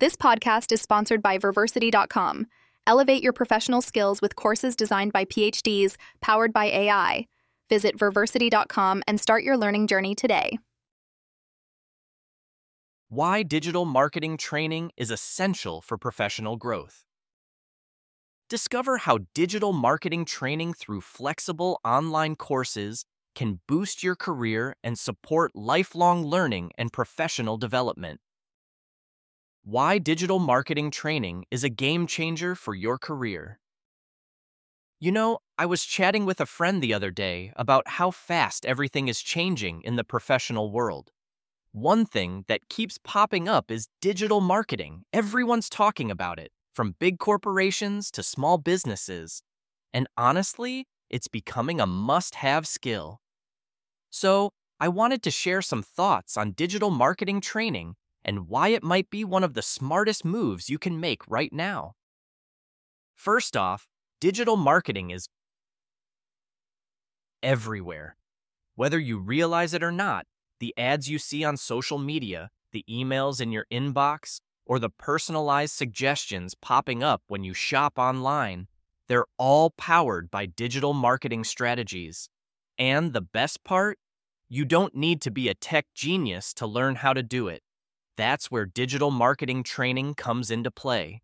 This podcast is sponsored by Verversity.com. Elevate your professional skills with courses designed by PhDs, powered by AI. Visit Verversity.com and start your learning journey today. Why digital marketing training is essential for professional growth. Discover how digital marketing training through flexible online courses can boost your career and support lifelong learning and professional development. Why digital marketing training is a game changer for your career. You know, I was chatting with a friend the other day about how fast everything is changing in the professional world. One thing that keeps popping up is digital marketing. Everyone's talking about it, from big corporations to small businesses. And honestly, it's becoming a must-have skill. So, I wanted to share some thoughts on digital marketing training and why it might be one of the smartest moves you can make right now. First off, digital marketing is everywhere. Whether you realize it or not, the ads you see on social media, the emails in your inbox, or the personalized suggestions popping up when you shop online, they're all powered by digital marketing strategies. And the best part? You don't need to be a tech genius to learn how to do it. That's where digital marketing training comes into play.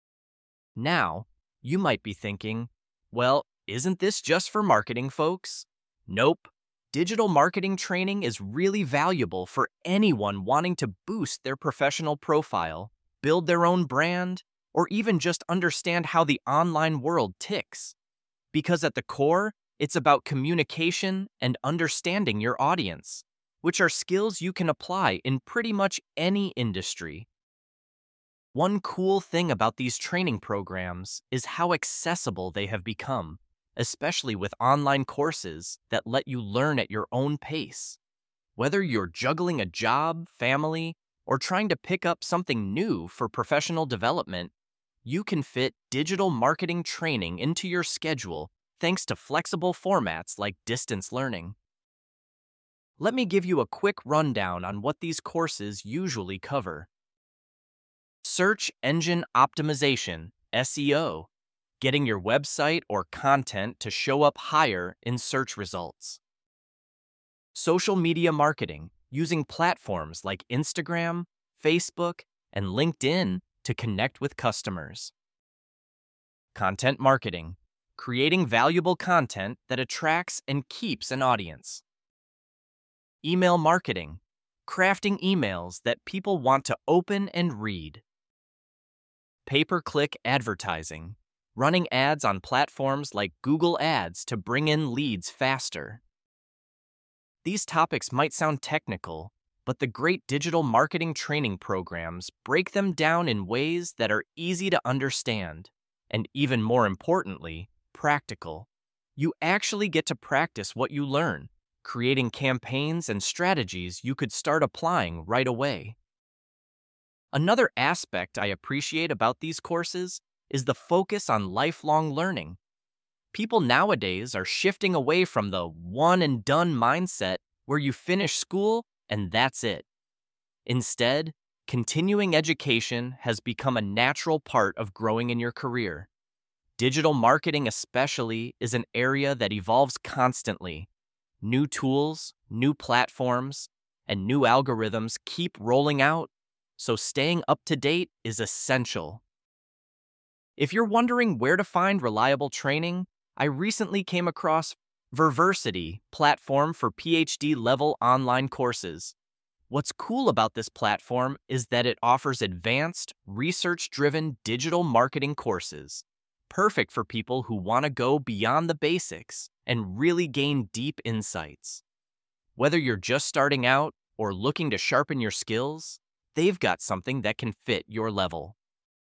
Now, you might be thinking, well, isn't this just for marketing folks? Nope. Digital marketing training is really valuable for anyone wanting to boost their professional profile, build their own brand, or even just understand how the online world ticks. Because at the core, it's about communication and understanding your audience, which are skills you can apply in pretty much any industry. One cool thing about these training programs is how accessible they have become, especially with online courses that let you learn at your own pace. Whether you're juggling a job, family, or trying to pick up something new for professional development, you can fit digital marketing training into your schedule thanks to flexible formats like distance learning. Let me give you a quick rundown on what these courses usually cover. Search engine optimization, SEO, getting your website or content to show up higher in search results. Social media marketing, using platforms like Instagram, Facebook, and LinkedIn to connect with customers. Content marketing, creating valuable content that attracts and keeps an audience. Email marketing, crafting emails that people want to open and read. Pay-per-click advertising, running ads on platforms like Google Ads to bring in leads faster. These topics might sound technical, but the great digital marketing training programs break them down in ways that are easy to understand, and even more importantly, practical. You actually get to practice what you learn, creating campaigns and strategies you could start applying right away. Another aspect I appreciate about these courses is the focus on lifelong learning. People nowadays are shifting away from the one-and-done mindset where you finish school and that's it. Instead, continuing education has become a natural part of growing in your career. Digital marketing especially is an area that evolves constantly. New tools, new platforms, and new algorithms keep rolling out, so staying up to date is essential. If you're wondering where to find reliable training, I recently came across Verversity, platform for PhD-level online courses. What's cool about this platform is that it offers advanced, research-driven digital marketing courses, perfect for people who want to go beyond the basics and really gain deep insights. Whether you're just starting out or looking to sharpen your skills, they've got something that can fit your level.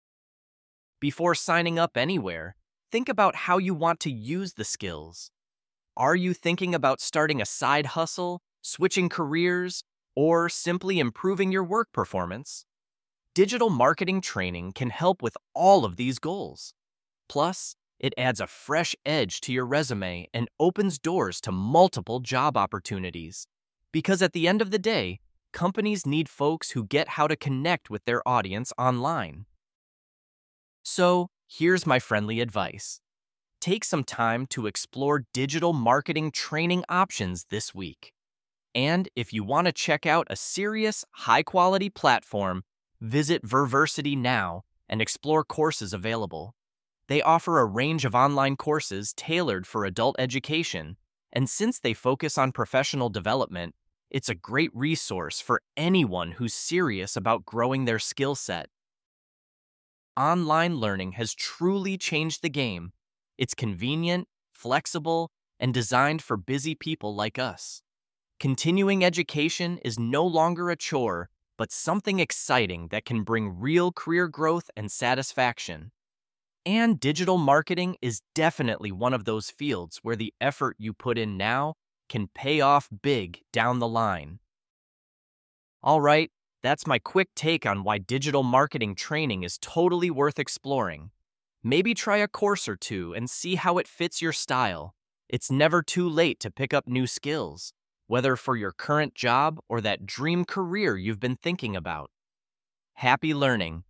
Before signing up anywhere, think about how you want to use the skills. Are you thinking about starting a side hustle, switching careers, or simply improving your work performance? Digital marketing training can help with all of these goals. Plus, it adds a fresh edge to your resume and opens doors to multiple job opportunities. Because at the end of the day, companies need folks who get how to connect with their audience online. So, here's my friendly advice. Take some time to explore digital marketing training options this week. And if you want to check out a serious, high-quality platform, visit Verversity now and explore courses available. They offer a range of online courses tailored for adult education, and since they focus on professional development, it's a great resource for anyone who's serious about growing their skill set. Online learning has truly changed the game. It's convenient, flexible, and designed for busy people like us. Continuing education is no longer a chore, but something exciting that can bring real career growth and satisfaction. And digital marketing is definitely one of those fields where the effort you put in now can pay off big down the line. All right, that's my quick take on why digital marketing training is totally worth exploring. Maybe try a course or two and see how it fits your style. It's never too late to pick up new skills, whether for your current job or that dream career you've been thinking about. Happy learning!